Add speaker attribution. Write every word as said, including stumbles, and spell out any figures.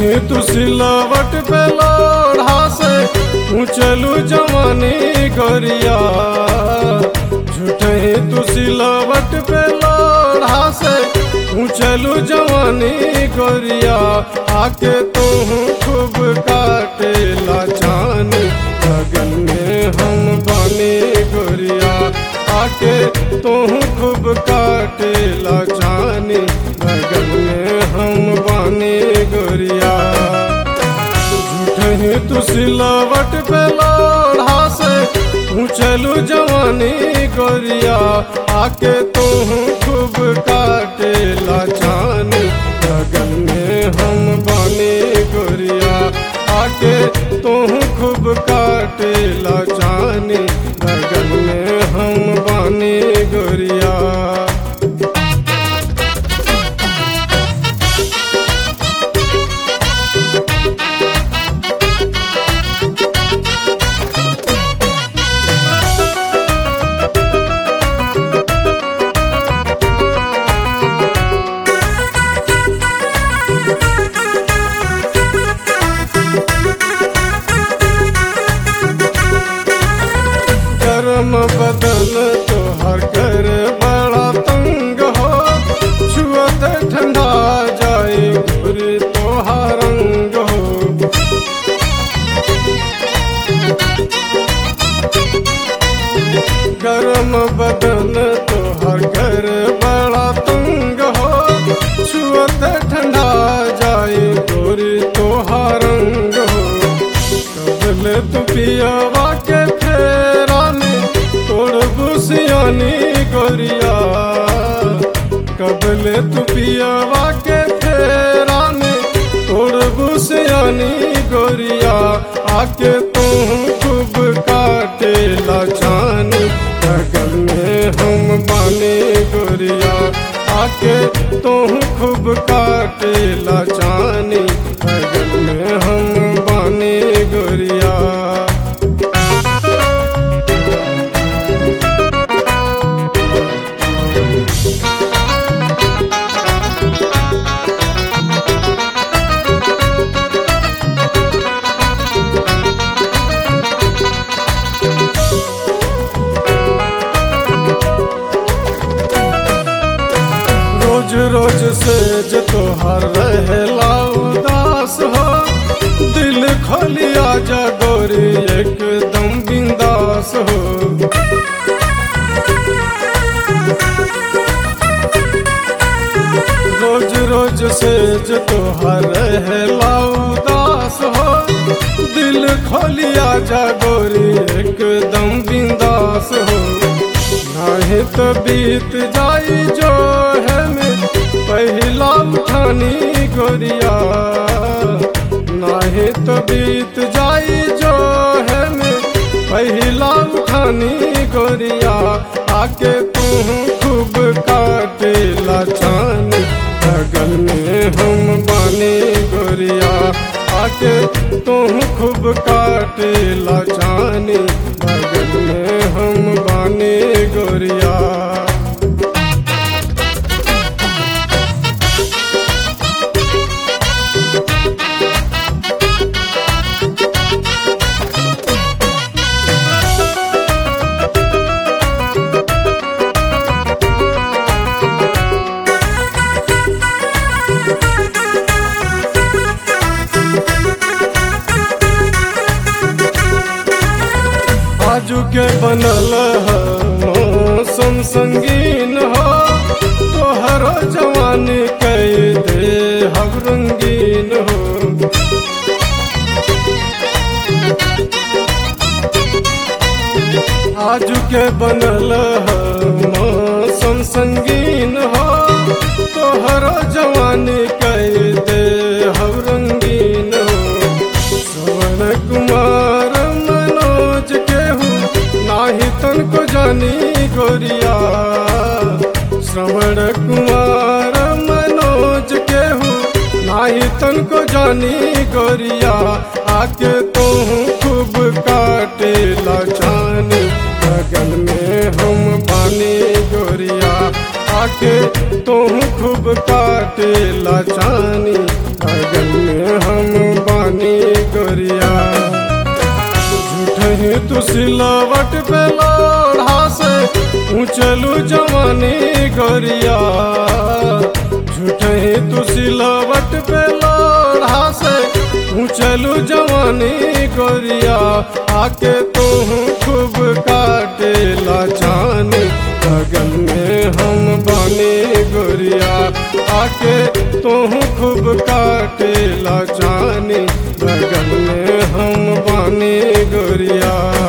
Speaker 1: ही तू सिलावट पे लोढ़ा से ऊंचलू जवानी गोरिया। झूठे ही तू सिलावट पे लोढ़ा से ऊंचलू जवानी गोरिया। आके तू खूब काटे लाचानी लगन में हम बानी गोरिया। आके तू खूब काटे लाचानी लगन में हम बानी गोरिया। झूठे ही तू सिलावट पे लोढ़ा से ऊंचलू जवानी गोरिया। आके तू खूब काटे लाचानी लगन में हम बानी गोरिया। आके तू खूब काटे लाचानी लगन में हम बानी गोरिया। गरम बदन तोहर कर बड़ा तंग हो। छुअत ठंडा जाए गोरी तोहार रंग हो। गरम बदन तोहर कर बड़ा तंग हो। छुअत ठंडा जाए गोरी तोहार रंग हो। कबल तू पियावा के फेरा में तोड़ बुसियानी गोरिया। कबल तू पियावा के फेरा में तोड़ बुसियानी गोरिया। आके तू खूब काटे लाचानी लगन में हम बानी गोरिया। आके तू खूब काटे लाचानी लगन में हम बानी गोरिया। रोज रोज से जो तोहार रहेला उदास हो। दिल खोलिया जा गोरी एकदम बिंदास हो। रोज रोज से जो तोहार रहेला उदास हो। दिल खोलिया जा गोरी एकदम बिंदास हो। नहीं तो बीत जाई जो है में पहला उठानी गोरिया। नहीं तो बीत जाई जो है में पहला उठानी गोरिया। आके तू खूब काटे लाचानी लगन में हम बानी गोरिया। आके तू खूब काटे लाचानी लगन में हम बानी गोरिया। आजू के बनल है मौसम संगीन हो। तोहर जवानी कई दे हम रंगीन हो। आजू के बनल है मौसम संगीन हो। तोहर जवानी कई दे हम रंगीन हो। श्रवण कुमार नाही तन को जानी गोरिया। श्रवण कुमार मनोज के हूँ नाही तन को जानी गोरिया। आके तू खूब काटे लाचानी लगन में हम बानी गोरिया। आके तू तुम खूब काटेला चानी लगन में हम बानी गोरिया। झूठे ही तू सिलावट पे लोढ़ा से ऊंचलू जवानी गोरिया। झूठे ही तू सिलावट पे लोढ़ा से ऊंचलू जवानी गोरिया। आके तू खूब काटेला चानी लगन में हम बानी गोरिया। आके तू खूब काटेला चानी लगन में हम बानी गोरिया।